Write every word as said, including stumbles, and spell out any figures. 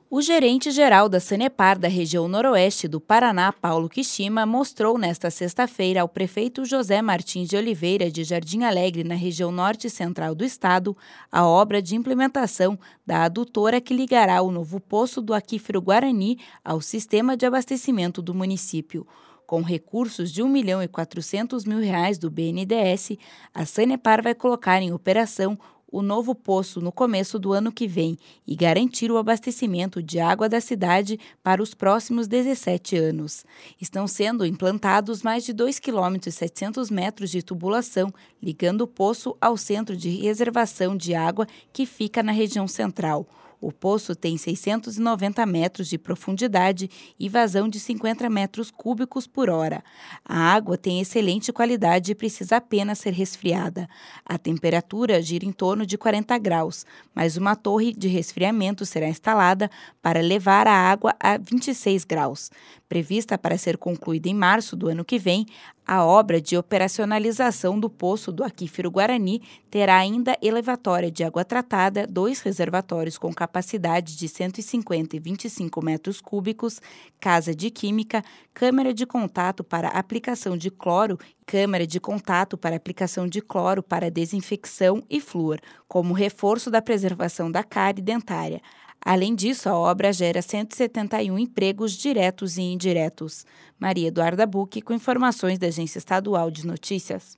O gerente-geral da Sanepar da região noroeste do Paraná, Paulo Kishima, mostrou nesta sexta-feira ao prefeito José Martins de Oliveira de Jardim Alegre, na região norte central do estado, a obra de implementação da adutora que ligará o novo poço do Aquífero Guarani ao sistema de abastecimento do município. Com recursos de um milhão e quatrocentos mil reais do B N D E S, a Sanepar vai colocar em operação o novo poço no começo do ano que vem e garantir o abastecimento de água da cidade para os próximos dezessete anos. Estão sendo implantados mais de dois vírgula sete quilômetros de tubulação, ligando o poço ao centro de reservação de água que fica na região central. O poço tem seiscentos e noventa metros de profundidade e vazão de cinquenta metros cúbicos por hora. A água tem excelente qualidade e precisa apenas ser resfriada. A temperatura gira em torno de quarenta graus, mas uma torre de resfriamento será instalada para levar a água a vinte e seis graus. Prevista para ser concluída em março do ano que vem, a obra de operacionalização do poço do Aquífero Guarani terá ainda elevatória de água tratada, dois reservatórios com capacidade de cento e cinquenta e vinte e cinco metros cúbicos, casa de química, câmara de contato para aplicação de cloro, câmara de contato para aplicação de cloro para desinfecção e flúor, como reforço da preservação da cárie dentária. Além disso, a obra gera cento e setenta e um empregos diretos e indiretos. Maria Eduarda Bucchi, com informações da Agência Estadual de Notícias.